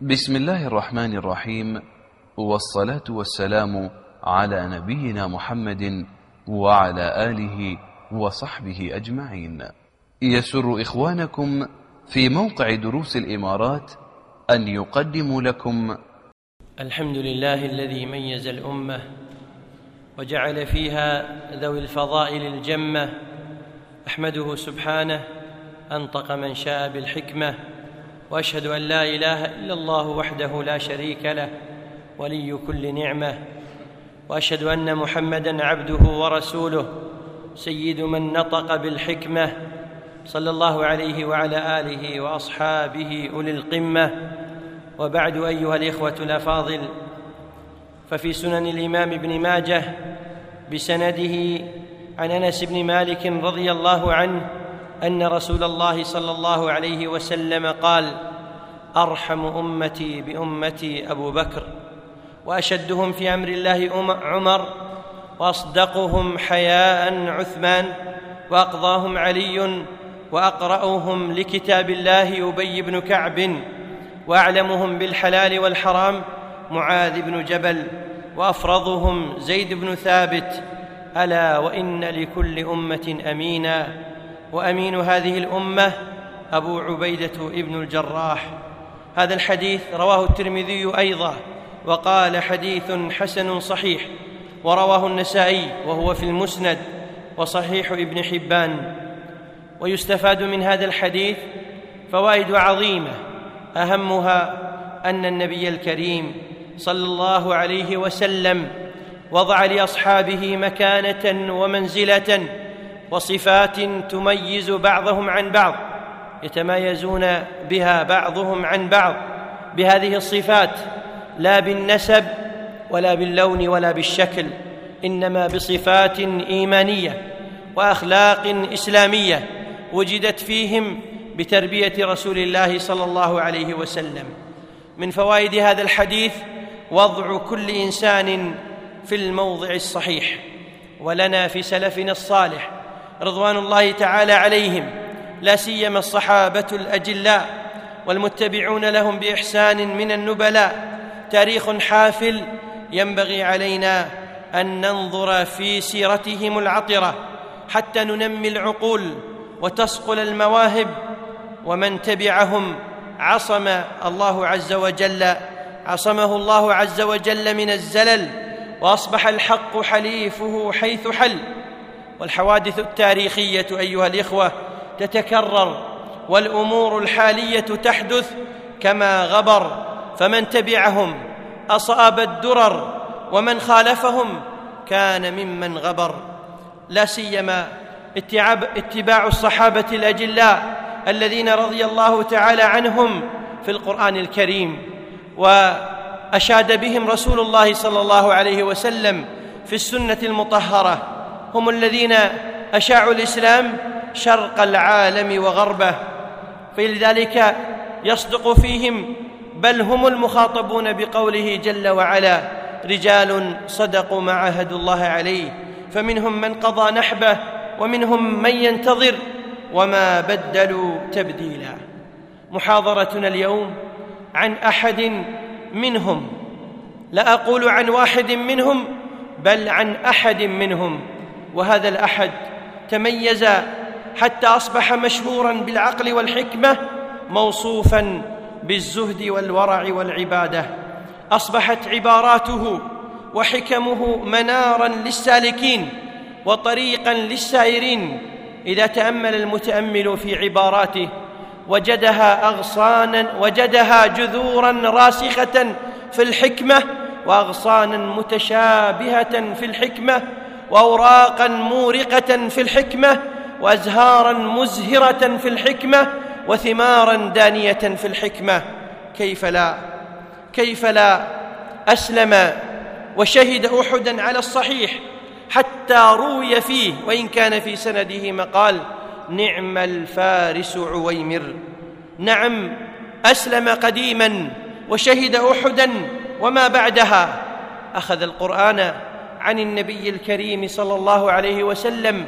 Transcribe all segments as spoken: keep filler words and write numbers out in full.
بسم الله الرحمن الرحيم، والصلاة والسلام على نبينا محمد وعلى آله وصحبه أجمعين. يسر إخوانكم في موقع دروس الإمارات أن يقدموا لكم الحمد لله الذي ميز الأمة وجعل فيها ذوي الفضائل الجمة. أحمده سبحانه أنطق من شاء بالحكمة، وأشهد أن لا إله إلا الله وحده لا شريك له ولي كل نعمة، وأشهد أن محمدًا عبده ورسوله سيد من نطق بالحكمة، صلى الله عليه وعلى آله وأصحابه أولي القمة. وبعد، أيها الإخوة الأفاضل، ففي سنن الإمام ابن ماجه بسنده عن أنس بن مالك رضي الله عنه أن رسول الله صلى الله عليه وسلم قال: أرحم أمتي بأمتي أبو بكر، وأشدهم في أمر الله عمر، وأصدقهم حياء عثمان، وأقضاهم علي، وأقرأهم لكتاب الله أبي بن كعب، وأعلمهم بالحلال والحرام معاذ بن جبل، وأفرضهم زيد بن ثابت. ألا وإن لكل أمة أمينا، وأمين هذه الأمة أبو عبيدة ابن الجراح. هذا الحديث رواه الترمذي أيضا وقال حديث حسن صحيح، ورواه النسائي وهو في المسند، وصحيح ابن حبان. ويستفاد من هذا الحديث فوائد عظيمة، أهمها أن النبي الكريم صلى الله عليه وسلم وضع لأصحابه مكانة ومنزلة وصفات تميز بعضهم عن بعض، يتميزون بها بعضهم عن بعض بهذه الصفات، لا بالنسب ولا باللون ولا بالشكل، إنما بصفات إيمانية وأخلاق إسلامية وجدت فيهم بتربية رسول الله صلى الله عليه وسلم. من فوائد هذا الحديث وضع كل إنسان في الموضع الصحيح، ولنا في سلفنا الصالح رضوان الله تعالى عليهم، لا سيما الصحابة الأجلاء والمتبعون لهم بإحسان من النبلاء، تاريخ حافل ينبغي علينا أن ننظر في سيرتهم العطرة حتى ننمي العقول وتصقل المواهب. ومن تبعهم عصم الله عز وجل عصمه الله عز وجل من الزلل، وأصبح الحق حليفه حيث حل. والحوادث التاريخية أيها الإخوة تتكرر، والأمور الحالية تحدث كما غبر، فمن تبعهم أصاب الدرر، ومن خالفهم كان ممن غبر. لا سيما اتباع الصحابة الأجلاء الذين رضي الله تعالى عنهم في القرآن الكريم، وأشاد بهم رسول الله صلى الله عليه وسلم في السنة المطهرة. هم الذين أشاعوا الإسلام شرق العالم وغربه، فلذلك يصدق فيهم، بل هم المخاطبون بقوله جل وعلا: رجال صدقوا ما عاهدوا الله عليه، فمنهم من قضى نحبه ومنهم من ينتظر وما بدلوا تبديلا. محاضرتنا اليوم عن أحد منهم، لا أقول عن واحد منهم، بل عن أحد منهم. وهذا الأحد تميز حتى أصبح مشهوراً بالعقل والحكمة، موصوفاً بالزهد والورع والعبادة. أصبحت عباراته وحكمه مناراً للسالكين وطريقاً للسائرين. إذا تأمل المتأمل في عباراته وجدها أغصاناً وجدها جذوراً راسخة في الحكمة، وأغصاناً متشابهة في الحكمة، وأوراقاً مورقة في الحكمة، وأزهاراً مزهرة في الحكمة، وثماراً دانية في الحكمة. كيف لا كيف لا أسلم وشهد أحداً على الصحيح، حتى روي فيه وإن كان في سنده مقال: نعم الفارس عويمر. نعم، أسلم قديماً وشهد أحداً وما بعدها. أخذ القرآن عن النبي الكريم صلى الله عليه وسلم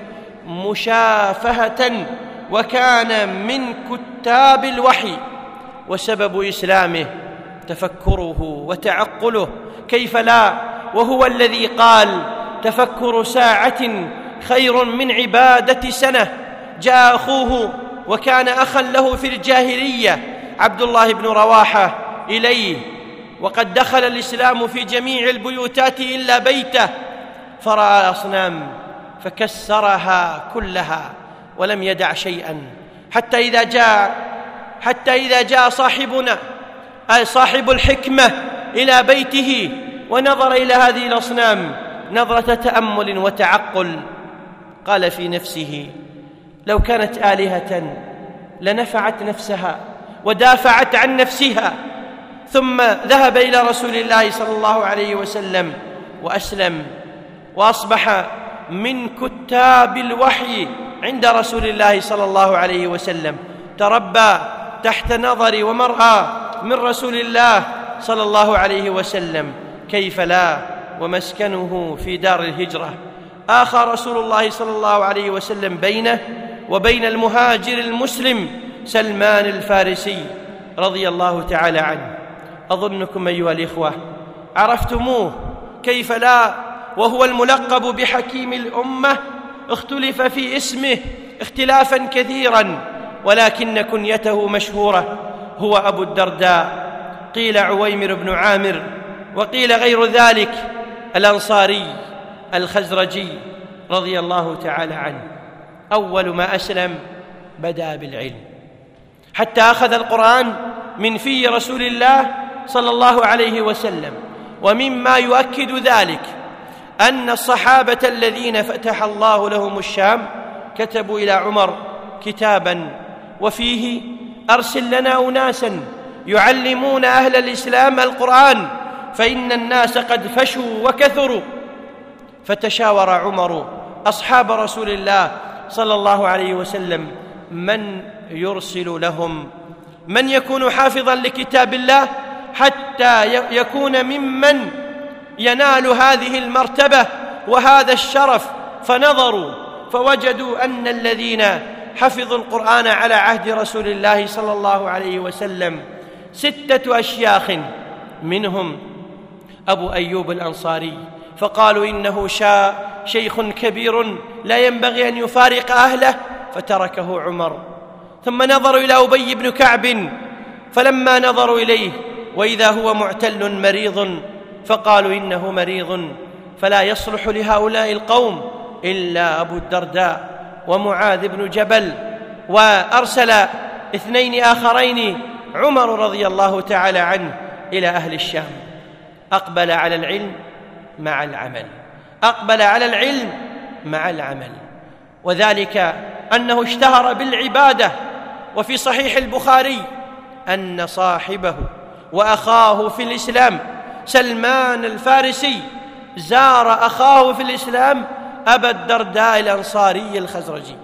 مشافهة، وكان من كتاب الوحي. وسبب إسلامه تفكره وتعقله، كيف لا وهو الذي قال: تفكر ساعة خير من عبادة سنة. جاء أخوه وكان أخا له في الجاهلية عبد الله بن رواحة إليه، وقد دخل الإسلام في جميع البيوتات إلا بيته، فرأى أصنام فكسرها كلها ولم يدع شيئا، حتى إذا جاء حتى إذا جاء صاحبنا أي صاحب الحكمة إلى بيته ونظر إلى هذه الأصنام نظرة تأمل وتعقل، قال في نفسه: لو كانت آلهة لنفعت نفسها ودافعت عن نفسها. ثم ذهب إلى رسول الله صلى الله عليه وسلم وأسلم، وأصبح من كتاب الوحي عند رسول الله صلى الله عليه وسلم، تربى تحت نظر ومرأى من رسول الله صلى الله عليه وسلم، كيف لا ومسكنه في دار الهجرة. آخى رسول الله صلى الله عليه وسلم بينه وبين المهاجر المسلم سلمان الفارسي رضي الله تعالى عنه. أظنكم أيها الإخوة عرفتموه، كيف لا وهو الملقب بحكيم الأمة، اختلف في اسمه اختلافا كثيرا، ولكن كنيته مشهورة، هو أبو الدرداء، قيل عويمر بن عامر، وقيل غير ذلك، الأنصاري الخزرجي رضي الله تعالى عنه. أول ما أسلم بدأ بالعلم، حتى أخذ القرآن من في رسول الله صلى الله عليه وسلم. ومما يؤكد ذلك أن الصحابة الذين فتح الله لهم الشام كتبوا إلى عمر كتابا وفيه: أرسل لنا أناسا يعلمون أهل الإسلام القرآن فإن الناس قد فشوا وكثروا. فتشاور عمر أصحاب رسول الله صلى الله عليه وسلم من يرسل لهم، من يكون حافظا لكتاب الله حتى يكون ممن ينال هذه المرتبة وهذا الشرف. فنظروا فوجدوا أن الذين حفظوا القرآن على عهد رسول الله صلى الله عليه وسلم ستة أشياخ، منهم أبو أيوب الأنصاري، فقالوا: إنه شاء شيخ كبير لا ينبغي أن يفارق أهله، فتركه عمر. ثم نظروا إلى أبي بن كعب، فلما نظروا إليه وإذا هو معتل مريض، فقالوا: إنه مريض فلا يصلح لهؤلاء القوم إلا أبو الدرداء ومعاذ بن جبل. وأرسل اثنين آخرين عمر رضي الله تعالى عنه إلى أهل الشام. أقبل على العلم مع العمل، أقبل على العلم مع العمل، وذلك أنه اشتهر بالعبادة. وفي صحيح البخاري أن صاحبه وأخاه في الإسلام سلمان الفارسي زار أخاه في الإسلام أبا الدرداء الأنصاري الخزرجي،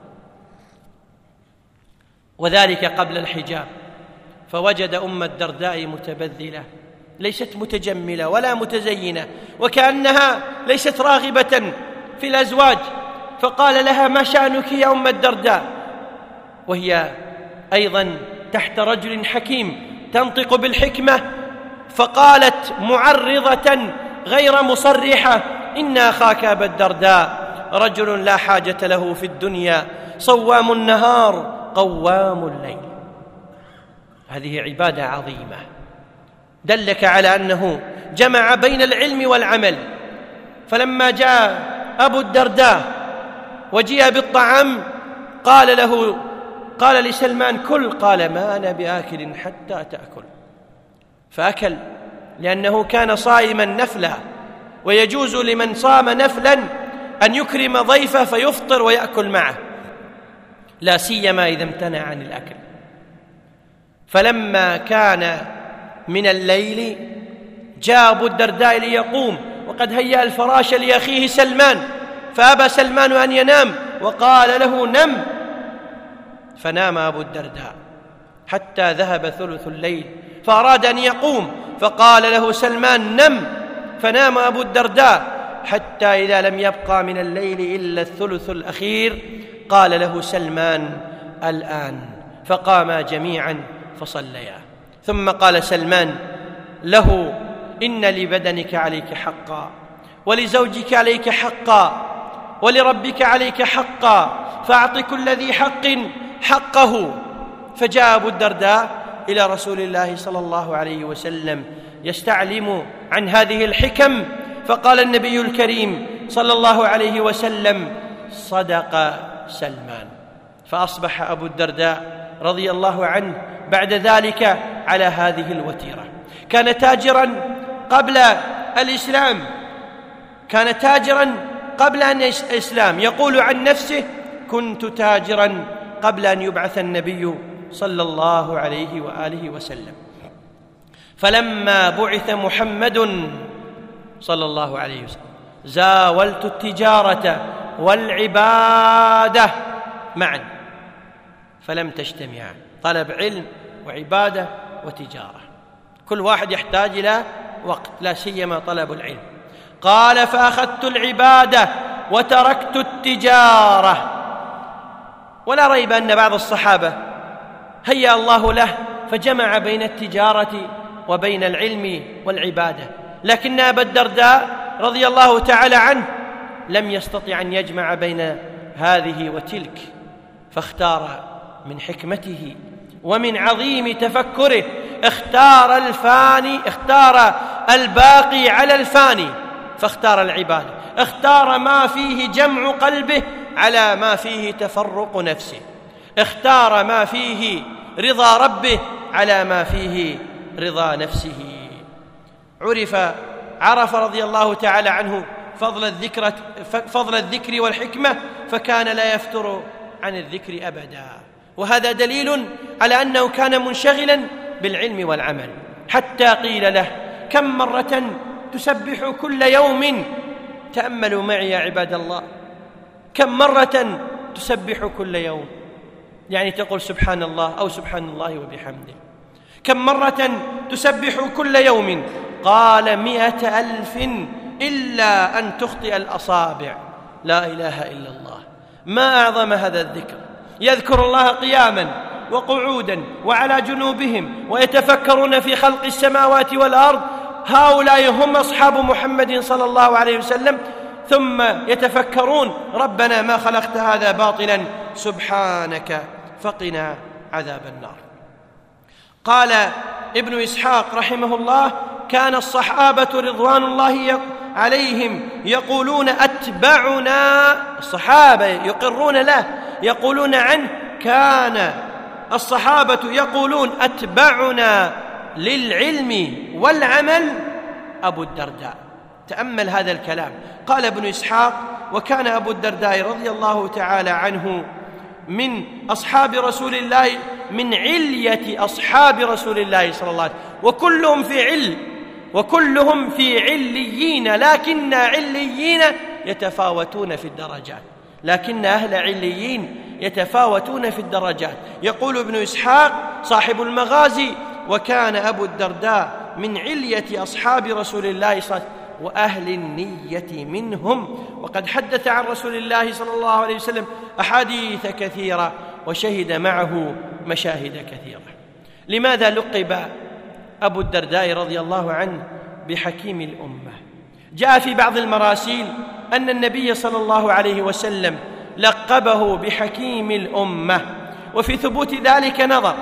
وذلك قبل الحجاب، فوجد أم الدرداء متبذلة، ليست متجملة ولا متزينة، وكأنها ليست راغبة في الأزواج، فقال لها: ما شأنك يا أم الدرداء؟ وهي أيضا تحت رجل حكيم تنطق بالحكمة، فقالت معرضة غير مصرحة: إن أخاك أبا الدرداء رجل لا حاجة له في الدنيا، صوام النهار قوام الليل. هذه عبادة عظيمة دلك على أنه جمع بين العلم والعمل. فلما جاء أبو الدرداء وجيء بالطعام قال له قال لسلمان: كل. قال: ما أنا بآكل حتى تأكل. فأكل، لأنه كان صائما نفلا، ويجوز لمن صام نفلا أن يكرم ضيفه فيفطر ويأكل معه، لا سيما إذا امتنع عن الأكل. فلما كان من الليل جاء أبو الدرداء ليقوم، وقد هيأ الفراش لأخيه سلمان، فأبى سلمان أن ينام وقال له: نم. فنام أبو الدرداء حتى ذهب ثلث الليل، فأراد أن يقوم، فقال له سلمان: نم. فنام أبو الدرداء حتى إذا لم يبقى من الليل إلا الثلث الأخير، قال له سلمان: الآن. فقاما جميعا فصليا. ثم قال سلمان: له: إن لبدنك عليك حقا، ولزوجك عليك حقا، ولربك عليك حقا، فأعط كل ذي حق حقه. فجاء أبو الدرداء إلى رسول الله صلى الله عليه وسلم يستعلم عن هذه الحكم، فقال النبي الكريم صلى الله عليه وسلم: صدق سلمان. فأصبح أبو الدرداء رضي الله عنه بعد ذلك على هذه الوتيرة. كان تاجرا قبل الإسلام، كان تاجرا قبل أن الإسلام، يقول عن نفسه: كنت تاجرا قبل أن يبعث النبي صلى الله عليه وآله وسلم، فلما بعث محمد صلى الله عليه وسلم زاولت التجارة والعبادة معا فلم تجتمعا. طلب علم وعبادة وتجارة، كل واحد يحتاج إلى وقت، لا سيما طلب العلم. قال: فأخذت العبادة وتركت التجارة. ولا ريب أن بعض الصحابة هيأ الله له فجمع بين التجارة وبين العلم والعبادة، لكن أبا الدرداء رضي الله تعالى عنه لم يستطع أن يجمع بين هذه وتلك، فاختار من حكمته ومن عظيم تفكره اختار الفاني، اختار الباقي على الفاني، فاختار العبادة، اختار ما فيه جمع قلبه على ما فيه تفرق نفسه، اختار ما فيه رضا ربه على ما فيه رضا نفسه. عرف عرف رضي الله تعالى عنه فضل الذكر فضل الذكر والحكمة، فكان لا يفتر عن الذكر أبدا، وهذا دليل على أنه كان منشغلا بالعلم والعمل، حتى قيل له: كم مرة تسبح كل يوم؟ تأملوا معي يا عباد الله، كم مرة تسبح كل يوم؟ يعني تقول سبحان الله أو سبحان الله وبحمده. كم مرة تسبح كل يوم؟ قال: مئة ألف إلا أن تخطئ الأصابع. لا إله إلا الله، ما أعظم هذا الذكر. يذكر الله قياما وقعودا وعلى جنوبهم ويتفكرون في خلق السماوات والأرض، هؤلاء هم أصحاب محمد صلى الله عليه وسلم، ثم يتفكرون: ربنا ما خلقت هذا باطلا سبحانك فقنا عذاب النار. قال ابن إسحاق رحمه الله: كان الصحابة رضوان الله عليهم يقولون أتبعنا، الصحابة يقرون له يقولون عنه: كان الصحابة يقولون أتبعنا للعلم والعمل أبو الدرداء. تأمل هذا الكلام. قال ابن إسحاق: وكان أبو الدرداء رضي الله تعالى عنه من أصحاب رسول الله، من علية أصحاب رسول الله صلى الله عليه وسلم، وكلهم في عل وكلهم في عليين، لكن عليين يتفاوتون في الدرجات، لكن أهل عليين يتفاوتون في الدرجات. يقول ابن إسحاق صاحب المغازي: وكان أبو الدرداء من علية أصحاب رسول الله صلى الله عليه وسلم وأهل النية منهم، وقد حدث عن رسول الله صلى الله عليه وسلم أحاديث كثيرة وشهد معه مشاهد كثيرة. لماذا لقب أبو الدرداء رضي الله عنه بحكيم الأمة؟ جاء في بعض المراسيل أن النبي صلى الله عليه وسلم لقبه بحكيم الأمة، وفي ثبوت ذلك نظر،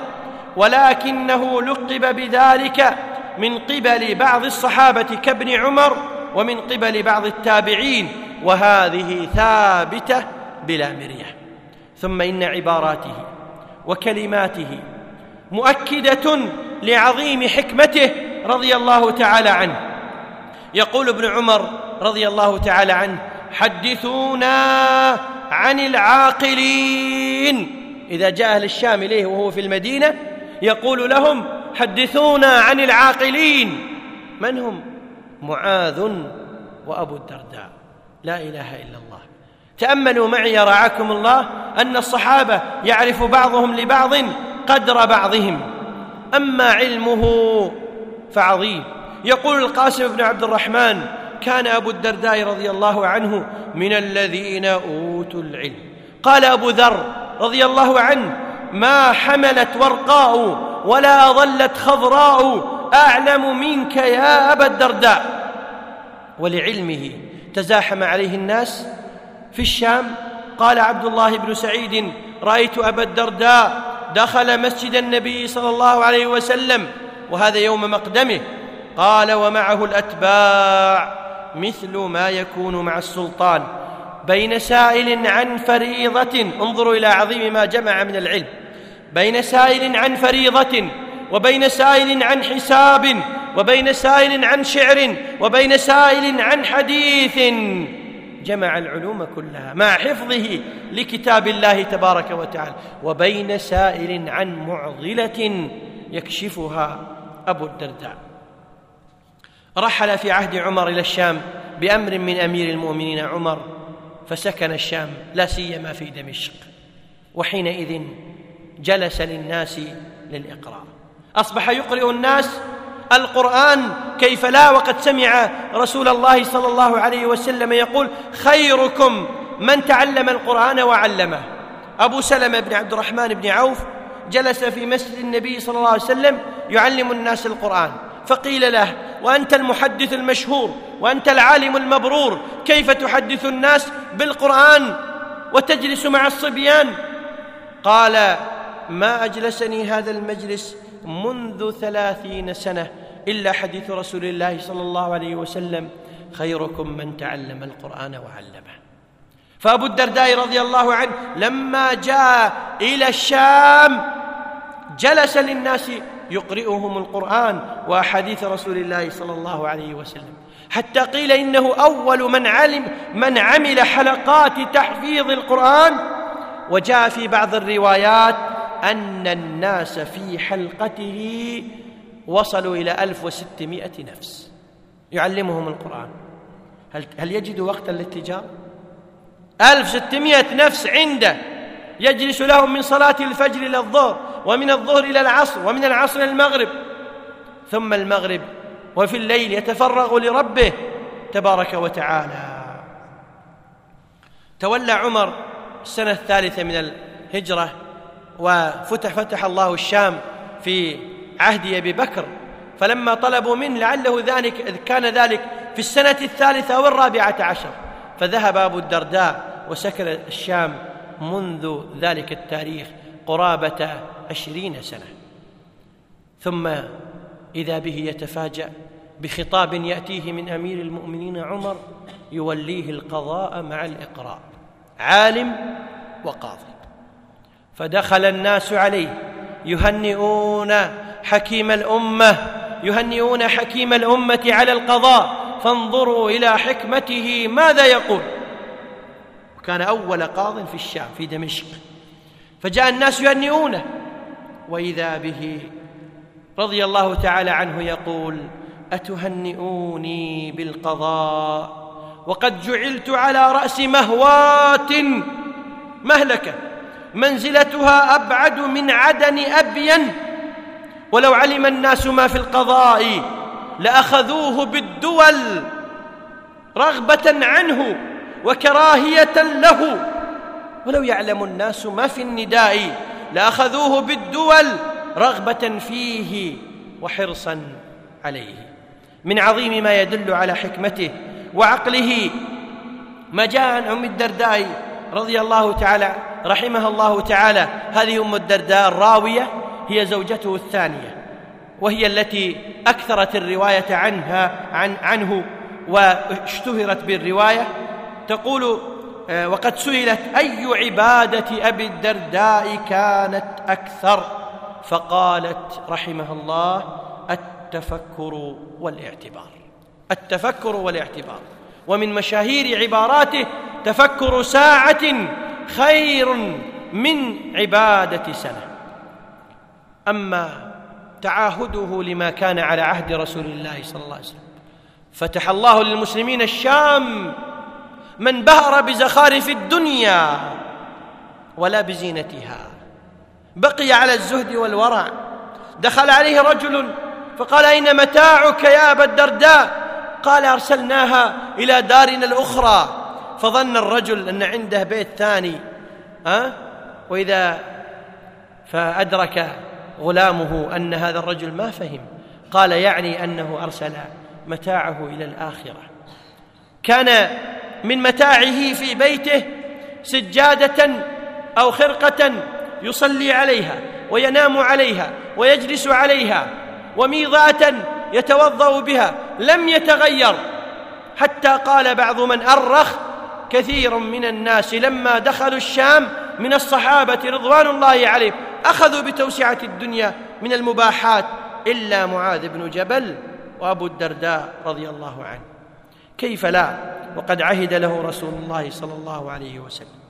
ولكنه لقب بذلك من قبل بعض الصحابة كابن عمر ومن قبل بعض التابعين، وهذه ثابتة بلا مرية. ثم إن عباراته وكلماته مؤكدة لعظيم حكمته رضي الله تعالى عنه. يقول ابن عمر رضي الله تعالى عنه: حدثونا عن العاقلين. إذا جاء أهل الشام إليه وهو في المدينة يقول لهم: حدثونا عن العاقلين. من هم؟ معاذ وأبو الدرداء. لا إله إلا الله. تأملوا معي رعاكم الله أن الصحابة يعرف بعضهم لبعض قدر بعضهم، أما علمه فعظيم. يقول القاسم بن عبد الرحمن: كان أبو الدرداء رضي الله عنه من الذين أوتوا العلم. قال أبو ذر رضي الله عنه: ما حملت ورقاء ولا ظلت خضراء أعلم منك يا أبا الدرداء. ولعلمه تزاحم عليه الناس في الشام. قال عبد الله بن سعيد: رأيت أبا الدرداء دخل مسجد النبي صلى الله عليه وسلم وهذا يوم مقدمه، قال ومعه الأتباع مثل ما يكون مع السلطان، بين سائل عن فريضة، انظروا إلى عظيم ما جمع من العلم، بين سائل عن فريضة، وبين سائل عن حساب، وبين سائل عن شعر، وبين سائل عن حديث، جمع العلوم كلها مع حفظه لكتاب الله تبارك وتعالى، وبين سائل عن معضلة يكشفها أبو الدرداء. رحل في عهد عمر إلى الشام بأمر من أمير المؤمنين عمر، فسكن الشام لا سيما في دمشق، وحينئذ جلس للناس للإقراء، أصبح يقرئ الناس القرآن كيف لا، وقد سمع رسول الله صلى الله عليه وسلم يقول: خيركم من تعلم القرآن وعلمه. أبو سلمة بن عبد الرحمن بن عوف جلس في مسجد النبي صلى الله عليه وسلم يعلم الناس القرآن، فقيل له: وأنت المحدث المشهور وأنت العالم المبرور، كيف تحدث الناس بالقرآن وتجلس مع الصبيان؟ قال: ما أجلسني هذا المجلس منذ ثلاثين سنة إلا حديث رسول الله صلى الله عليه وسلم: خيركم من تعلم القرآن وعلمه. فأبو الدرداء رضي الله عنه لما جاء إلى الشام جلس للناس يقرئهم القرآن وأحاديث رسول الله صلى الله عليه وسلم، حتى قيل إنه أول من علم من عمل حلقات تحفيظ القرآن. وجاء في بعض الروايات أن الناس في حلقته وصلوا إلى ألف وستمائة نفس يعلمهم القرآن. هل, هل يجد وقتا للتجارة؟ ألف وستمائة نفس عنده، يجلس لهم من صلاة الفجر إلى الظهر، ومن الظهر إلى العصر، ومن العصر إلى المغرب، ثم المغرب وفي الليل يتفرغ لربه تبارك وتعالى. تولى عمر السنة الثالثة من الهجرة، وفتح فتح الله الشام في عهد أبي بكر، فلما طلبوا منه لعله ذلك كان ذلك في السنة الثالثة أو الرابعة عشر، فذهب أبو الدرداء وسكن الشام منذ ذلك التاريخ قرابة عشرين سنة. ثم إذا به يتفاجأ بخطاب يأتيه من أمير المؤمنين عمر يوليه القضاء مع الإقراء، عالم وقاضي. فدخل الناس عليه يهنئون حكيم الأمة يهنئون حكيم الأمة على القضاء، فانظروا إلى حكمته ماذا يقول. وكان أول قاض في الشام في دمشق، فجاء الناس يهنئونه، وإذا به رضي الله تعالى عنه يقول: أتهنئوني بالقضاء وقد جعلت على رأس مهوات مهلكة منزلتها أبعد من عدن أبين، ولو علم الناس ما في القضاء لأخذوه بالدول رغبة عنه وكراهية له، ولو يعلم الناس ما في النداء لأخذوه بالدول رغبة فيه وحرصا عليه. من عظيم ما يدل على حكمته وعقله ما جاء عن أم الدرداء رضي الله تعالى رحمها الله تعالى. هذه أم الدرداء الراوية هي زوجته الثانية، وهي التي أكثرت الرواية عنها عن عنه واشتهرت بالرواية. تقول: وقد سئلت: أي عبادة أبي الدرداء كانت أكثر؟ فقالت رحمها الله: التفكر والاعتبار. التفكر والاعتبار. ومن مشاهير عباراته: تفكر ساعة خير من عبادة سنة. أما تعاهده لما كان على عهد رسول الله صلى الله عليه وسلم، فتح الله للمسلمين الشام من بهر بزخارف الدنيا ولا بزينتها، بقي على الزهد والورع. دخل عليه رجل فقال: أين متاعك يا أبا الدرداء؟ قال: أرسلناها إلى دارنا الأخرى. فظن الرجل أن عنده بيت ثاني، أه؟ وإذا فأدرك غلامه أن هذا الرجل ما فهم، قال يعني أنه أرسل متاعه إلى الآخرة. كان من متاعه في بيته سجادة أو خرقة يصلي عليها وينام عليها ويجلس عليها، وميضة يتوضأ بها لم يتغير، حتى قال بعض من أرخ: كثير من الناس لما دخلوا الشام من الصحابة رضوان الله عليهم أخذوا بتوسعة الدنيا من المباحات إلا معاذ بن جبل وأبو الدرداء رضي الله عنه. كيف لا وقد عهد له رسول الله صلى الله عليه وسلم.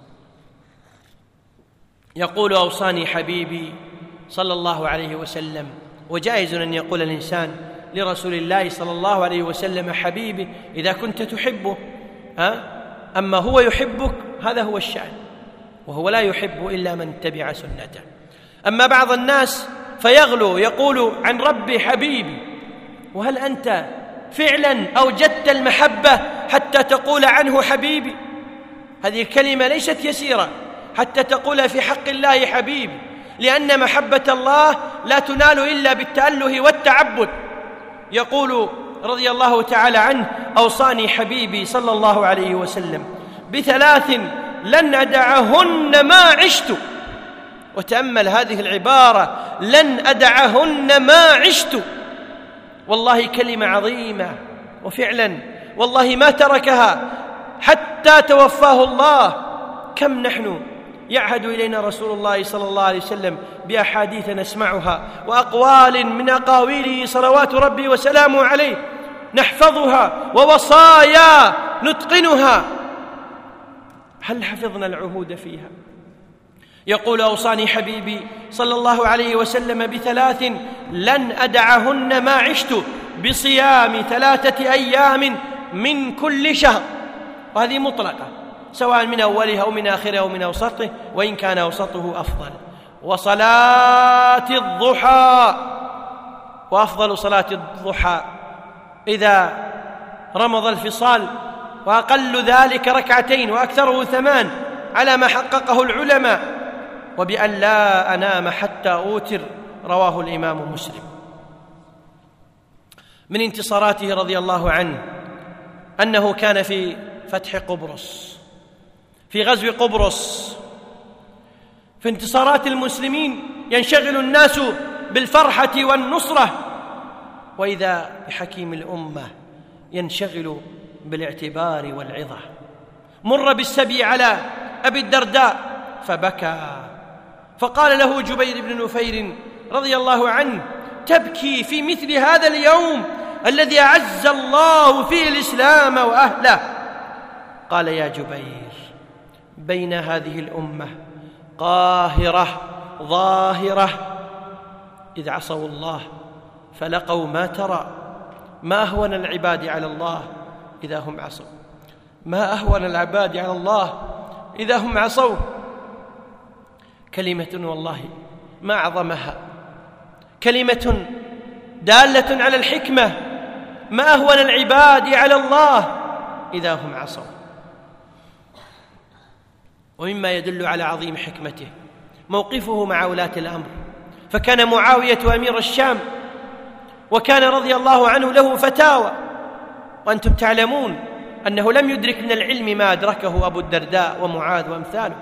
يقول: أوصاني حبيبي صلى الله عليه وسلم. وجائز أن يقول الإنسان لرسول الله صلى الله عليه وسلم حبيبي إذا كنت تحبه، أه؟ أما هو يحبك هذا هو الشأن، وهو لا يحب إلا من اتبع سنته. أما بعض الناس فيغلو يقول عن ربي حبيبي، وهل أنت فعلا أوجدت المحبة حتى تقول عنه حبيبي؟ هذه الكلمة ليست يسيرة حتى تقول في حق الله حبيبي، لأن محبة الله لا تنال إلا بالتأله والتعبد. يقول رضي الله تعالى عنه: أوصاني حبيبي صلى الله عليه وسلم بثلاث لن أدعهن ما عشت. وتأمل هذه العبارة: لن أدعهن ما عشت. والله كلمة عظيمة، وفعلا والله ما تركها حتى توفاه الله. كم نحن يعهد إلينا رسول الله صلى الله عليه وسلم بأحاديث نسمعها وأقوال من أقاويله صلوات ربي وسلامه عليه نحفظها، ووصايا نتقنها، هل حفظنا العهود فيها؟ يقول: أوصاني حبيبي صلى الله عليه وسلم بثلاث لن أدعهن ما عشت: بصيام ثلاثة أيام من كل شهر. وهذه مطلقة سواء من أولها أو من آخرها أو من أوسطه، وإن كان أوسطه أفضل. وصلاة الضحى، وأفضل صلاة الضحى إذا رمض الفصال، وأقل ذلك ركعتين وأكثره ثمان على ما حققه العلماء. وبأن لا أنام حتى أوتر، رواه الإمام مسلم. من انتصاراته رضي الله عنه أنه كان في فتح قبرص، في غزو قبرص. في انتصارات المسلمين ينشغل الناس بالفرحة والنصرة، وإذا بحكيم الأمة ينشغل بالاعتبار والعظة. مر بالسبي على أبي الدرداء فبكى، فقال له جبير بن نفير رضي الله عنه: تبكي في مثل هذا اليوم الذي أعز الله فيه الإسلام وأهله؟ قال: يا جبير، بين هذه الأمة قاهرة ظاهرة إذ عصوا الله فلقوا ما ترى، ما أهون العباد على الله إذا هم عصوا، ما أهون العباد على الله إذا هم عصوا. كلمة والله ما أعظمها، كلمة دالة على الحكمة: ما أهون العباد على الله إذا هم عصوا. ومما يدل على عظيم حكمته موقفه مع ولاة الأمر، فكان معاوية أمير الشام، وكان رضي الله عنه له فتاوى، وأنتم تعلمون أنه لم يدرك من العلم ما أدركه أبو الدرداء ومعاذ وأمثاله.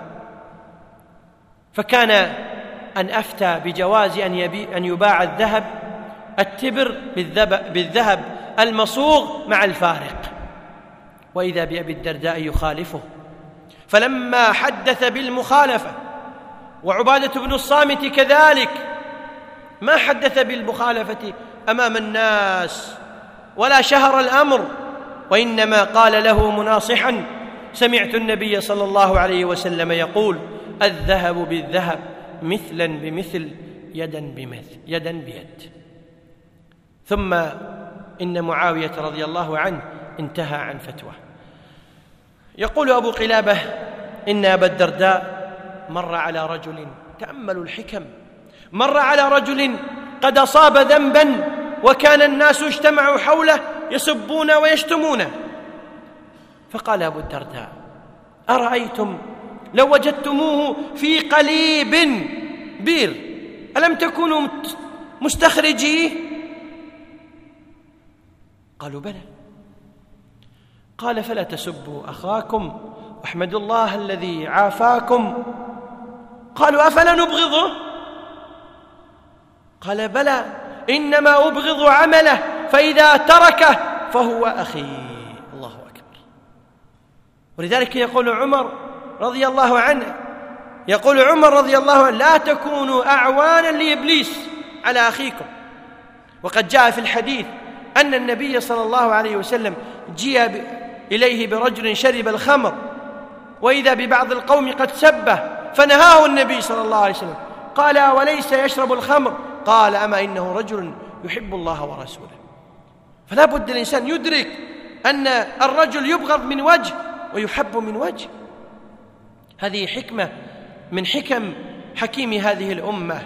فكان أن أفتى بجواز أن, أن يباع الذهب التبر بالذهب المصوغ مع الفارق، وإذا بأبي الدرداء يخالفه. فلما حدث بالمخالفة، وعبادة بن الصامت كذلك، ما حدث بالمخالفة أمام الناس ولا شهر الأمر، وإنما قال له مناصحا: سمعت النبي صلى الله عليه وسلم يقول: الذهب بالذهب مثلا بمثل يدا بمثل يدا بيد. ثم إن معاوية رضي الله عنه انتهى عن فتوى. يقول أبو قلابة: إن أبا الدرداء مر على رجل، تأملوا الحكم، مر على رجل قد أصاب ذنبا، وكان الناس اجتمعوا حوله يسبون ويشتمونه، فقال أبو الدرداء: أرأيتم لو وجدتموه في قليب بير ألم تكونوا مستخرجيه؟ قالوا بلى. قال فلا تسبوا أخاكم واحمدوا الله الذي عافاكم. قالوا أفلا نبغضه؟ قال بلى، إنما أبغض عمله فإذا تركه فهو أخي. الله أكبر. ولذلك يقول عمر رضي الله عنه يقول عمر رضي الله عنه لا تكونوا أعوانا لإبليس على أخيكم. وقد جاء في الحديث أن النبي صلى الله عليه وسلم جيء إليه برجل شرب الخمر وإذا ببعض القوم قد سبه فنهاه النبي صلى الله عليه وسلم. قال وليس يشرب الخمر؟ قال أما إنه رجل يحب الله ورسوله. فلا بد الإنسان يدرك أن الرجل يبغض من وجه ويحب من وجه. هذه حكمة من حكم حكيم هذه الأمة،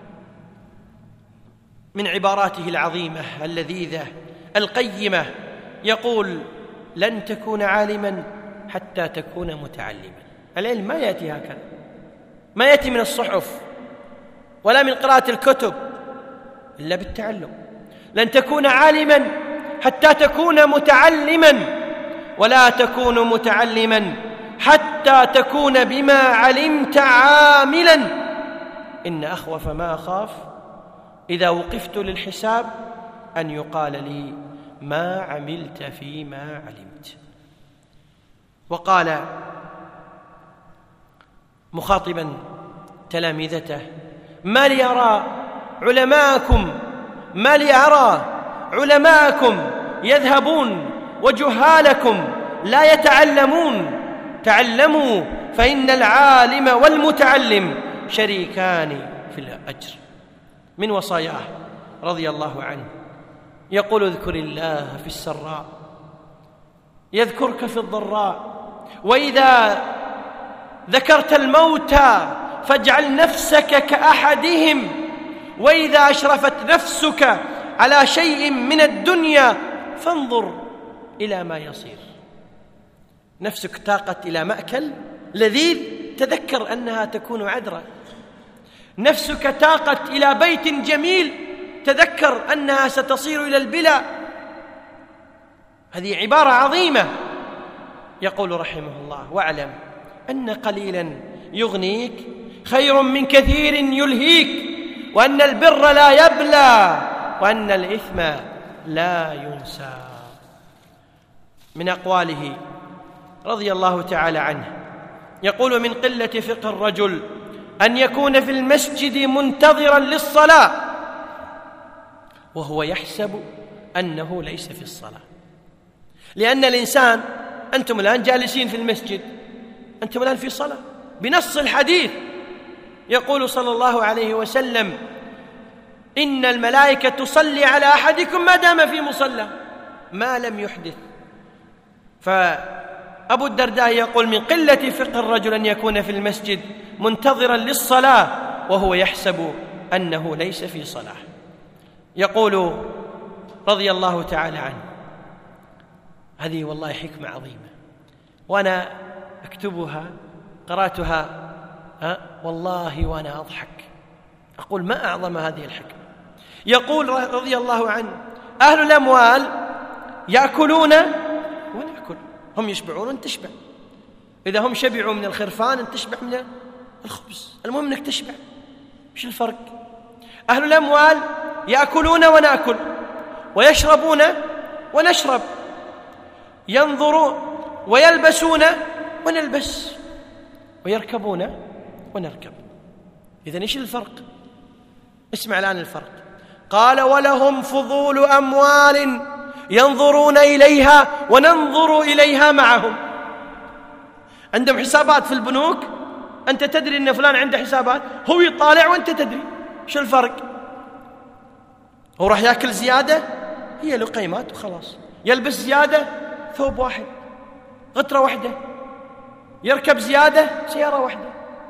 من عباراته العظيمة اللذيذة القيمة، يقول لن تكون عالما حتى تكون متعلما. العلم ما يأتي هكذا، ما يأتي من الصحف ولا من قراءة الكتب إلا بالتعلم. لن تكون عالما حتى تكون متعلما، ولا تكون متعلما حتى تكون بما علمت عاملا. إن أخوف ما أخاف إذا وقفت للحساب أن يقال لي ما عملت فيما علمت. وقال مخاطبا تلاميذته ما لي أرى علماءكم ما لي أرى علماءكم يذهبون وجهالكم لا يتعلمون. تعلموا فإن العالم والمتعلم شريكان في الأجر. من وصاياه رضي الله عنه يقول اذكر الله في السراء يذكرك في الضراء، وإذا ذكرت الموتى فاجعل نفسك كأحدهم، وإذا أشرفت نفسك على شيء من الدنيا فانظر إلى ما يصير. نفسك تاقت إلى مأكل لذيذ تذكر أنها تكون عذرة. نفسك تاقت إلى بيت جميل تذكر أنها ستصير إلى البلا. هذه عبارة عظيمة. يقول رحمه الله واعلم أن قليلا يغنيك خير من كثير يلهيك، وأن البر لا يبلى، وأن الإثم لا ينسى. من أقواله رضي الله تعالى عنه يقول من قلة فقه الرجل أن يكون في المسجد منتظرا للصلاة وهو يحسب أنه ليس في الصلاة. لأن الإنسان، أنتم الآن جالسين في المسجد، أنتم الآن في صلاة بنص الحديث. يقول صلى الله عليه وسلم إن الملائكة تصلي على أحدكم ما دام في مصلى ما لم يحدث. فأبو الدرداء يقول من قلة فقه الرجل أن يكون في المسجد منتظرا للصلاة وهو يحسب أنه ليس في صلاة. يقول رضي الله تعالى عنه هذه والله حكمة عظيمة، وأنا أكتبها قرأتها أه والله وأنا أضحك أقول ما أعظم هذه الحكمة. يقول رضي الله عنه أهل الأموال يأكلون ونأكل، هم يشبعون وأنت تشبع. إذا هم شبعوا من الخرفان أنت تشبع من الخبز، المهم أنك تشبع. إيش الفرق؟ أهل الأموال يأكلون ونأكل، ويشربون ونشرب، ينظرون ويلبسون ونلبس، ويركبون ونركب. إذن إيش الفرق؟ اسمع الآن الفرق. قال ولهم فضول أموال ينظرون إليها وننظر إليها معهم. عندهم حسابات في البنوك، أنت تدري أن فلان عنده حسابات، هو يطالع وأنت تدري. إيش الفرق؟ هو راح يأكل زيادة، هي لقيمات وخلاص. يلبس زيادة، ثوب واحد، غترة واحدة. يركب زيادة، سيارة واحدة.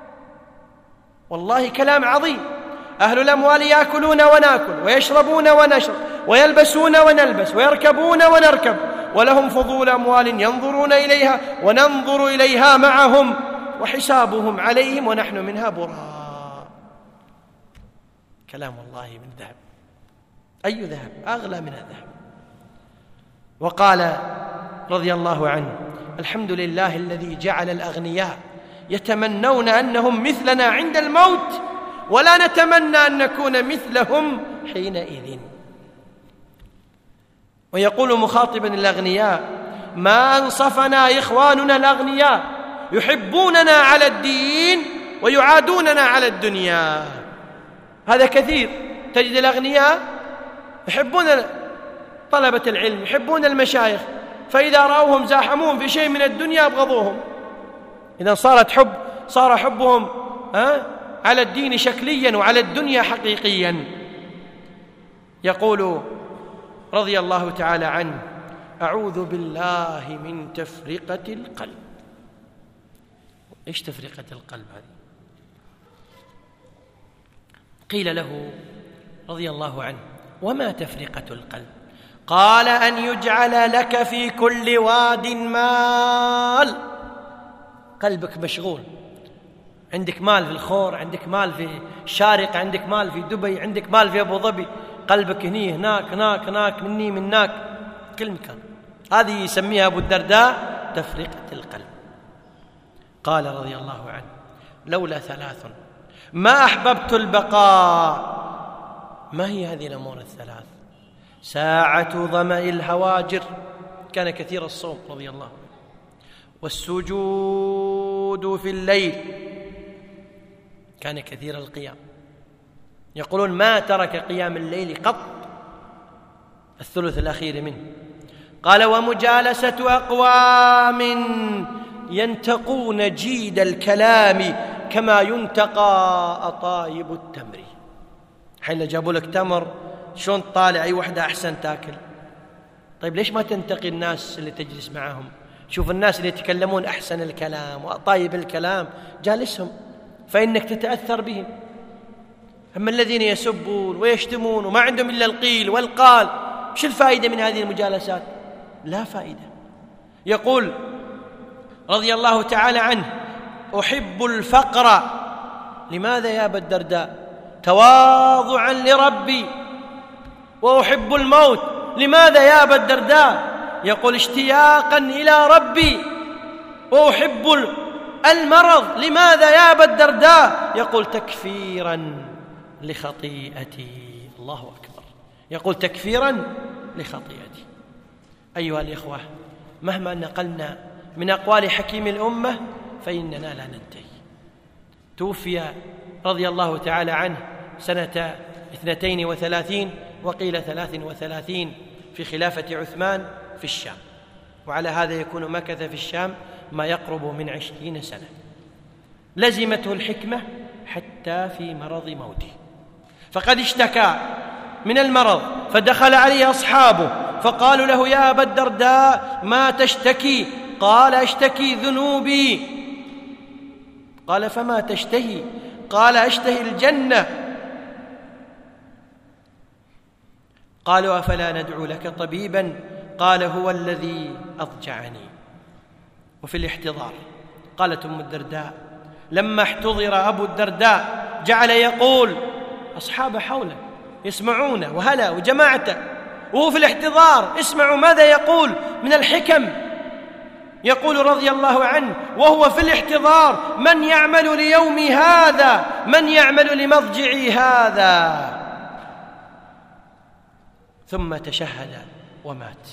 والله كلام عظيم. أهل الأموال يأكلون ونأكل، ويشربون ونشرب، ويلبسون ونلبس، ويركبون ونركب، ولهم فضول أموال ينظرون إليها وننظر إليها معهم، وحسابهم عليهم ونحن منها براء. كلام الله من ذهب. أي ذهب؟ أغلى من الذهب. وقال رضي الله عنه: الحمد لله الذي جعل الأغنياء يتمنون أنهم مثلنا عند الموت، ولا نتمنى أن نكون مثلهم حينئذ. ويقول مخاطبا الأغنياء: ما أنصفنا إخواننا الأغنياء، يحبوننا على الدين ويعادوننا على الدنيا. هذا كثير، تجد الأغنياء يحبون طلبة العلم، يحبون المشايخ، فإذا رأوهم زاحمون في شيء من الدنيا أبغضوهم. إذا صارت حب صار حبهم ها على الدين شكليا وعلى الدنيا حقيقيا. يقول رضي الله تعالى عنه: أعوذ بالله من تفرقة القلب. إيش تفرقة القلب هذه؟ قيل له رضي الله عنه: وما تفرقة القلب؟ قال: أن يجعل لك في كل واد مال. قلبك مشغول، عندك مال في الخور، عندك مال في الشارقة، عندك مال في دبي، عندك مال في أبو ظبي، قلبك هني هناك هناك هناك مني من هناك، كل مكان. هذه يسميها أبو الدرداء تفرقة القلب. قال رضي الله عنه: لولا ثلاث ما أحببت البقاء. ما هي هذه الأمور الثلاث؟ ساعة ظمأ الهواجر، كان كثير الصوم رضي الله عنه، والسجود في الليل، كان كثير القيام، يقولون ما ترك قيام الليل قط الثلث الأخير منه. قال: ومجالسة أقوام ينتقون جيد الكلام كما ينتقى أطايب التمر. حين جابوا لك تمر شلون طالع أي وحدة أحسن تاكل؟ طيب ليش ما تنتقي الناس اللي تجلس معهم؟ شوف الناس اللي يتكلمون أحسن الكلام وأطايب الكلام، جالسهم فإنك تتأثر بهم. أما الذين يسبون ويشتمون وما عندهم إلا القيل والقال، وش الفائدة من هذه المجالسات؟ لا فائدة. يقول رضي الله تعالى عنه: أحب الفقر. لماذا يا أبا الدرداء؟ تواضعا لربي. وأحب الموت. لماذا يا أبا الدرداء؟ يقول: اشتياقا إلى ربي. وأحب المرض. لماذا يا أبا الدرداء؟ يقول: تكفيرا لخطيئتي. الله أكبر. يقول: تكفيرا لخطيئتي. أيها الإخوة، مهما نقلنا من أقوال حكيم الأمة فإننا لا ننتهي. توفي رضي الله تعالى عنه سنة اثنتين وثلاثين وقيل ثلاث وثلاثين في خلافة عثمان في الشام، وعلى هذا يكون مكث في الشام ما يقرب من عشرين سنة. لزمته الحكمة حتى في مرض موته، فقد اشتكى من المرض فدخل عليه أصحابه فقالوا له: يا أبا الدرداء ما تشتكي؟ قال: أشتكي ذنوبي. قال: فما تشتهي؟ قال: أشتهي الجنة. قالوا: أفلا ندعو لك طبيبا؟ قال: هو الذي أضجعني. وفي الاحتضار قالت أم الدرداء: لما احتضر أبو الدرداء جعل يقول، أصحاب حوله يسمعون وهلا وجماعته وهو في الاحتضار، اسمعوا ماذا يقول من الحكم. يقول رضي الله عنه وهو في الاحتضار: من يعمل ليومي هذا؟ من يعمل لمضجعي هذا؟ ثم تشهد ومات،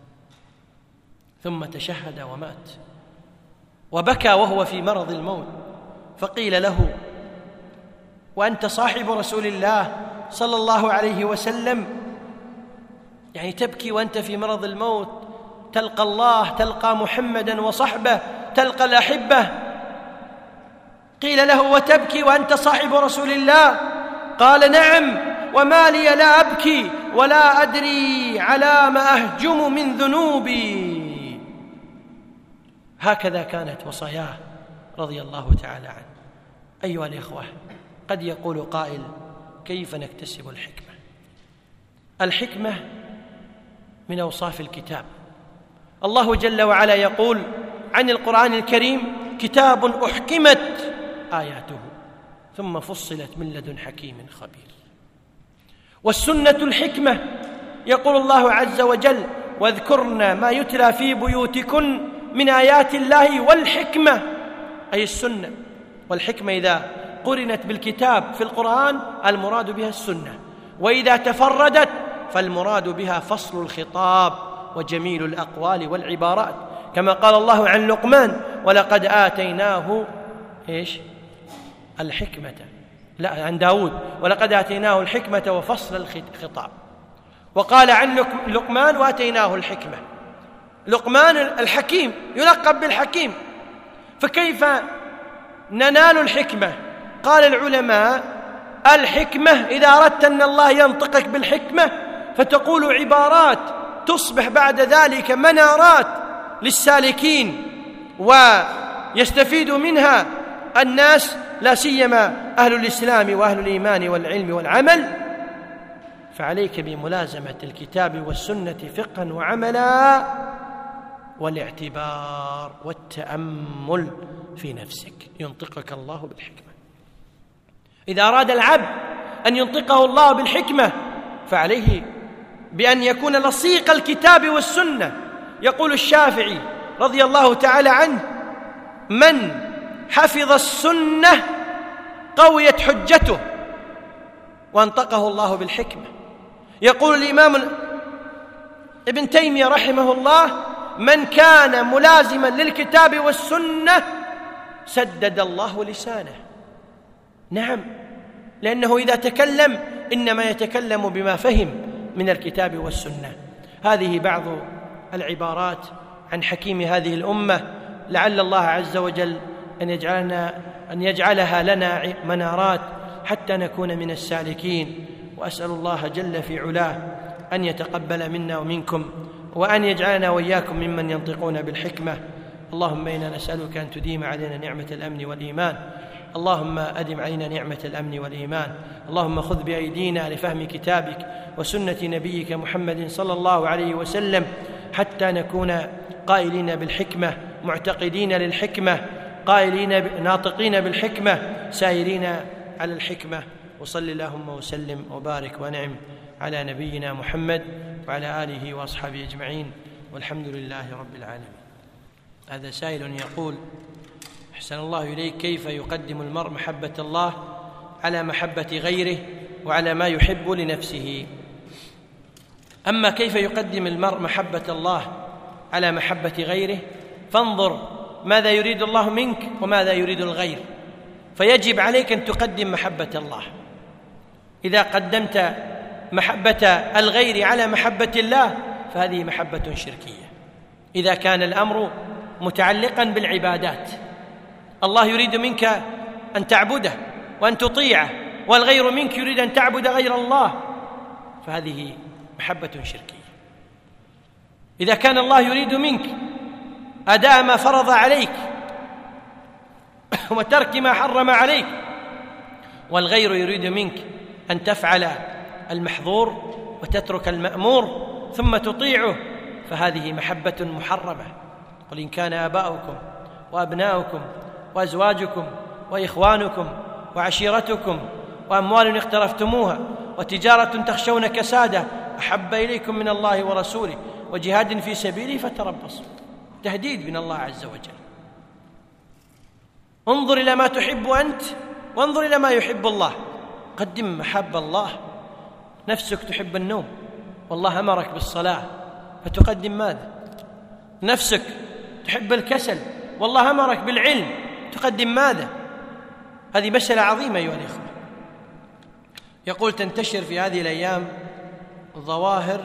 ثم تشهد ومات، وبكى وهو في مرض الموت. فقيل له: وأنت صاحب رسول الله صلى الله عليه وسلم، يعني تبكي وأنت في مرض الموت، تلقى الله، تلقى محمدا وصحبه، تلقى الأحبة. قيل له: وتبكي وأنت صاحب رسول الله؟ قال: نعم، وما لي لا أبكي ولا أدري على ما أهجم من ذنوبي. هكذا كانت وصاياه رضي الله تعالى عنه. أيها الإخوة، قد يقول قائل: كيف نكتسب الحكمة؟ الحكمة من أوصاف الكتاب. الله جل وعلا يقول عن القرآن الكريم: كتاب أحكمت آياته ثم فصلت من لدن حكيم خبير. والسنة الحكمة، يقول الله عز وجل: واذكرن ما يتلى في بيوتكن من آيات الله والحكمة، أي السنة. والحكمة إذا قرنت بالكتاب في القرآن المراد بها السنة، وإذا تفردت فالمراد بها فصل الخطاب وجميل الأقوال والعبارات، كما قال الله عن لقمان: ولقد آتيناه إيش؟ الحكمة. لا، عن داود: ولقد آتيناه الحكمة وفصل الخطاب. وقال عن لقمان: وآتيناه الحكمة. لقمان الحكيم يلقب بالحكيم، فكيف ننال الحكمة؟ قال العلماء: الحكمة إذا أردت أن الله ينطقك بالحكمة فتقول عبارات تصبح بعد ذلك منارات للسالكين ويستفيد منها الناس، لا سيما أهل الإسلام وأهل الإيمان والعلم والعمل. فعليك بملازمة الكتاب والسنة فقها وعملا، والاعتبار والتأمل في نفسك، ينطقك الله بالحكمة. إذا أراد العبد أن ينطقه الله بالحكمة فعليه بأن يكون لصيق الكتاب والسنة. يقول الشافعي رضي الله تعالى عنه: من حفظ السنة قويت حجته وانطقه الله بالحكمة. يقول الإمام ابن تيمية رحمه الله: من كان ملازما للكتاب والسنة سدد الله لسانه. نعم، لأنه إذا تكلم إنما يتكلم بما فهم من الكتاب والسنة. هذه بعض العبارات عن حكيم هذه الأمة، لعل الله عز وجل أن يجعلنا أن يجعلها لنا منارات حتى نكون من السالكين. وأسأل الله جل في علاه أن يتقبل منا ومنكم، وأن يجعلنا وإياكم ممن ينطقون بالحكمة. اللهم إنا نسألك أن تديم علينا نعمة الأمن والإيمان. اللهم أدم علينا نعمة الأمن والإيمان. اللهم خذ بأيدينا لفهم كتابك وسنة نبيك محمد صلى الله عليه وسلم، حتى نكون قائلين بالحكمة، معتقدين للحكمة، قائلين ناطقين بالحكمة، سائرين على الحكمة. وصل اللهم وسلم وبارك ونعم على نبينا محمد وعلى آله وأصحابه أجمعين، والحمد لله رب العالمين. هذا سائل يقول: أحسن الله إليك، كيف يقدم المرء محبة الله على محبة غيره وعلى ما يحب لنفسه؟ أما كيف يقدم المرء محبة الله على محبة غيره، فانظر ماذا يريد الله منك وماذا يريد الغير، فيجب عليك أن تقدم محبة الله. إذا قدمت محبة الغير على محبة الله فهذه محبة شركية. إذا كان الأمر متعلقا بالعبادات، الله يريد منك أن تعبده وأن تطيعه، والغير منك يريد أن تعبد غير الله، فهذه محبة شركية. إذا كان الله يريد منك أداء ما فرض عليك وترك ما حرم عليك، والغير يريد منك أن تفعل المحظور وتترك المأمور ثم تطيعه، فهذه محبة محرمة. قل إن كان آباؤكم وأبناؤكم وأزواجكم وإخوانكم وعشيرتكم وأموال اقترفتموها وتجارة تخشون كسادها أحب إليكم من الله ورسوله وجهاد في سبيله فتربصوا. تهديد من الله عز وجل. انظر إلى ما تحب أنت وانظر إلى ما يحب الله. قدم محب الله. نفسك تحب النوم والله أمرك بالصلاة فتقدم ماذا؟ نفسك تحب الكسل والله أمرك بالعلم تقدم ماذا؟ هذه مسألة عظيمة أيها الإخوة. يقول: تنتشر في هذه الأيام ظواهر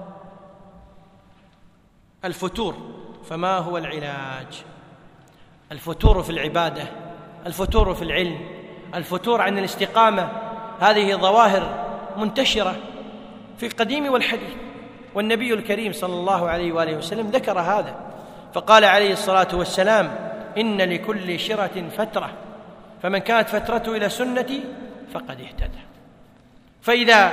الفتور، فما هو العلاج؟ الفتور في العبادة، الفتور في العلم، الفتور عن الاستقامة، هذه ظواهر منتشرة في القديم والحديث، والنبي الكريم صلى الله عليه وآله وسلم ذكر هذا، فقال عليه الصلاة والسلام: إن لكل شرة فترة، فمن كانت فترته إلى سنتي فقد اهتدى. فإذا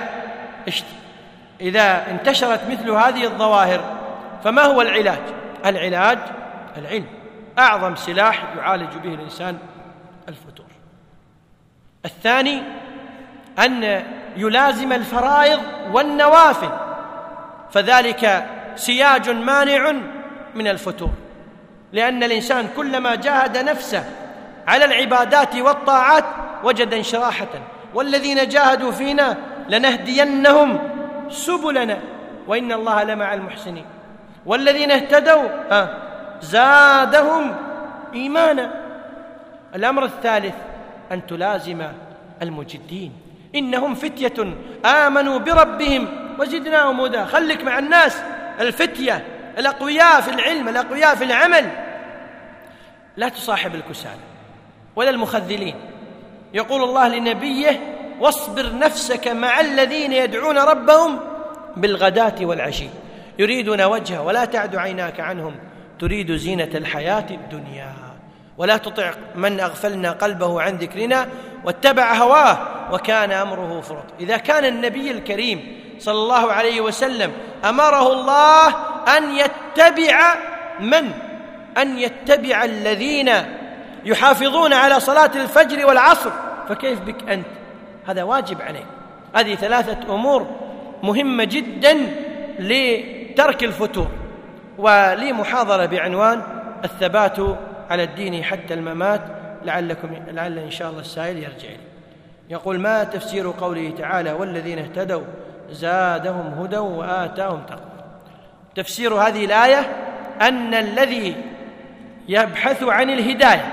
إذا انتشرت مثل هذه الظواهر فما هو العلاج؟ العلاج العلم، أعظم سلاح يعالج به الإنسان الفتور. الثاني أن يلازم الفرائض والنوافل، فذلك سياج مانع من الفتور، لأن الإنسان كلما جاهد نفسه على العبادات والطاعات وجد انشراحة. والذين جاهدوا فينا لنهدينهم سبلنا وإن الله لمع المحسنين. والذين اهتدوا زادهم إيمانا. الأمر الثالث أن تلازم المجدين، إنهم فتية آمنوا بربهم وزدناهم هدى. خلك مع الناس الفتية الأقوياء في العلم، الأقوياء في العمل، لا تصاحب الكسالى ولا المخذلين. يقول الله لنبيه: واصبر نفسك مع الذين يدعون ربهم بالغداة والعشي يريدون وجهه ولا تعد عيناك عنهم تريد زينة الحياة الدنيا ولا تطع من أغفلنا قلبه عن ذكرنا واتبع هواه وكان أمره فرطا. إذا كان النبي الكريم صلى الله عليه وسلم أمره الله أن يتبع من؟ أن يتبع الذين يحافظون على صلاة الفجر والعصر، فكيف بك أنت؟ هذا واجب عليك. هذه ثلاثة أمور مهمة جدا لترك الفتور. ولي محاضرة بعنوان الثبات على الدين حتى الممات، لعلكم لعل إن شاء الله السائل يرجع لي. يقول: ما تفسير قوله تعالى: والذين اهتدوا زادهم هدى وآتاهم تقوى؟ تفسير هذه الآية أن الذي يبحث عن الهداية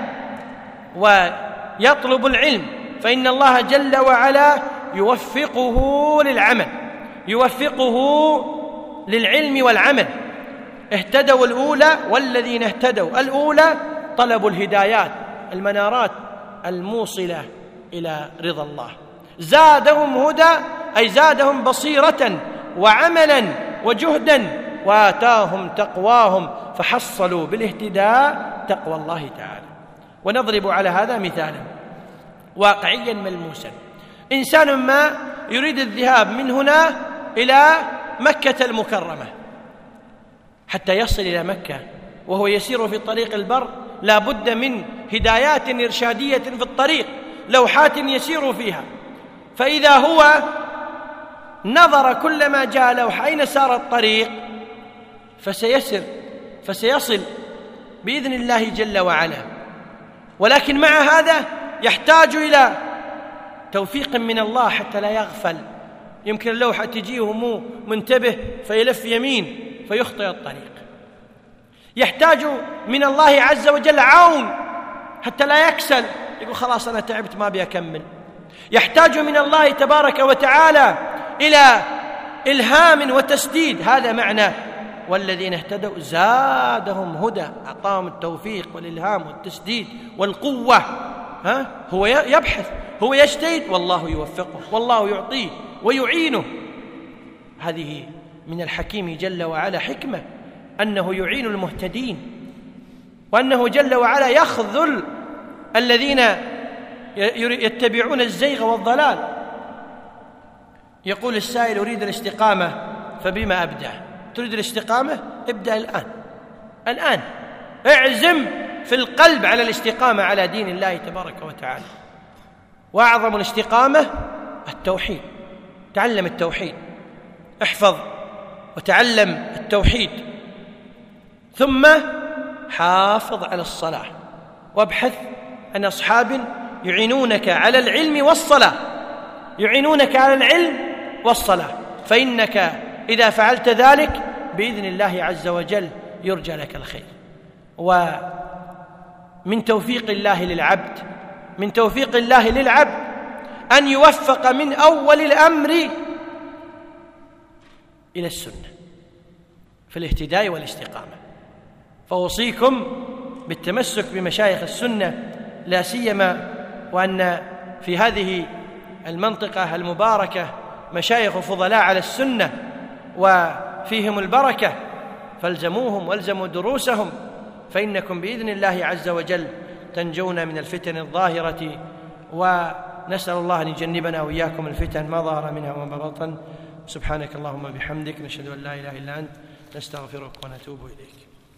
ويطلب العلم فإن الله جل وعلا يوفقه للعمل، يوفقه للعلم والعمل. اهتدوا الأولى، والذين اهتدوا الأولى طلبوا الهدايات، المنارات الموصلة إلى رضا الله. زادهم هدى أي زادهم بصيرة وعملا وجهدا، وآتاهم تقواهم فحصلوا بالاهتداء تقوى الله تعالى. ونضرب على هذا مثالا واقعيا ملموسا. إنسان ما يريد الذهاب من هنا إلى مكة المكرمة، حتى يصل إلى مكة وهو يسير في طريق البر لا بد من هدايات إرشادية في الطريق، لوحات يسير فيها. فإذا هو نظر كلما جاء لوحة أين سار الطريق فسيسر فسيصل بإذن الله جل وعلا. ولكن مع هذا يحتاج إلى توفيق من الله حتى لا يغفل. يمكن اللوحة تجيه مو منتبه فيلف يمين فيخطئ الطريق. يحتاج من الله عز وجل عون حتى لا يكسل يقول خلاص أنا تعبت ما بيكمل. يحتاج من الله تبارك وتعالى إلى إلهام وتسديد. هذا معنى والذين اهتدوا زادهم هدى، أعطاهم التوفيق والإلهام والتسديد والقوة. ها؟ هو يبحث، هو يجتهد، والله يوفقه والله يعطيه ويعينه. هذه من الحكيم جل وعلا حكمة أنه يعين المهتدين، وأنه جل وعلا يخذل الذين يتبعون الزيغ والضلال. يقول السائل: أريد الاستقامة فبما أبدأ؟ تريد الاستقامة؟ ابدأ الآن، الآن اعزم في القلب على الاستقامة على دين الله تبارك وتعالى. وأعظم الاستقامة التوحيد. تعلم التوحيد، احفظ وتعلم التوحيد، ثم حافظ على الصلاة، وابحث عن أصحاب يعينونك على العلم والصلاة، يعينونك على العلم والصلاة، فإنك إذا فعلت ذلك بإذن الله عز وجل يرجى لك الخير. ومن توفيق الله للعبد من توفيق الله للعبد أن يوفق من أول الأمر إلى السنة في الاهتداء والاستقامة. فأوصيكم بالتمسك بمشايخ السنة، لا سيما وأن في هذه المنطقة المباركة مشايخ فضلاء على السنة وفيهم البركة، فالزموهم والزموا دروسهم، فإنكم بإذن الله عز وجل تنجون من الفتن الظاهرة. ونسأل الله أن يجنبنا وإياكم الفتن ما ظهر منها وما بطن. سبحانك اللهم وبحمدك، نشهد أن لا إله إلا أنت، نستغفرك ونتوب إليك.